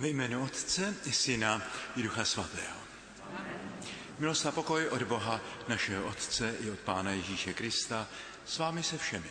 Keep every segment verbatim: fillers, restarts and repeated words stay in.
Ve jménu Otce i Syna i Ducha Svatého. Milost a pokoj od Boha, našeho Otce i od Pána Ježíše Krista, s vámi se všemi.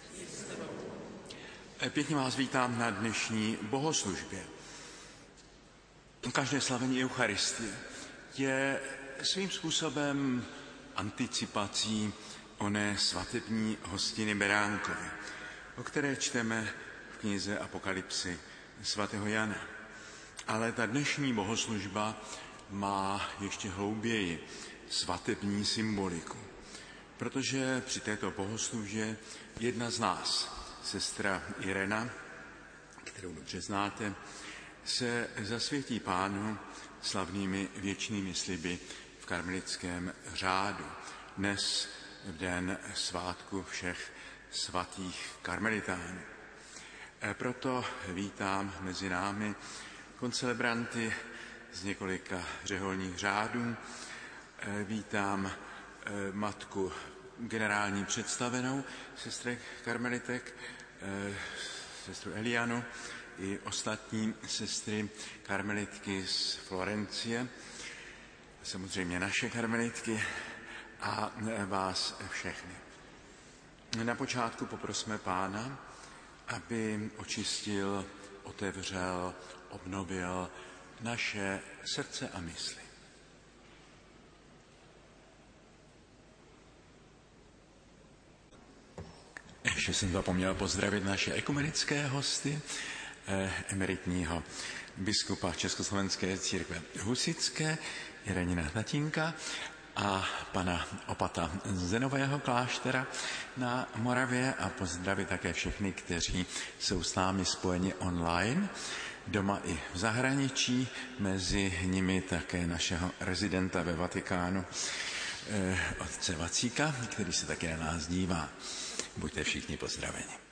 Pěkně vás vítám na dnešní bohoslužbě. Každé slavení Eucharistie je svým způsobem anticipací oné svatební hostiny Beránkovy, o které čteme v knize Apokalypsy svatého Jana. Ale ta dnešní bohoslužba má ještě hlouběji svatební symboliku, protože při této bohoslužbě jedna z nás, sestra Irena, kterou dobře znáte, se zasvětí Pánu slavnými věčnými sliby v karmelickém řádu. Dnes v den svátku všech svatých karmelitánů. Proto vítám mezi námi koncelebranty z několika řeholních řádů. Vítám matku generální představenou sestrek karmelitek, sestru Elianu i ostatní sestry karmelitky z Florencie, samozřejmě naše karmelitky a vás všechny. Na počátku poprosme Pána, aby očistil, otevřel, obnovil naše srdce a mysli. Ještě jsem zapomněl pozdravit naše ekumenické hosty, emeritního biskupa Československé církve husitské, Jeronima Tatínka, a pana opata Zenového kláštera na Moravě, a pozdravit také všechny, kteří jsou s námi spojeni online, doma i v zahraničí, mezi nimi také našeho rezidenta ve Vatikánu, eh, otce Vacíka, který se také na nás dívá. Buďte všichni pozdraveni.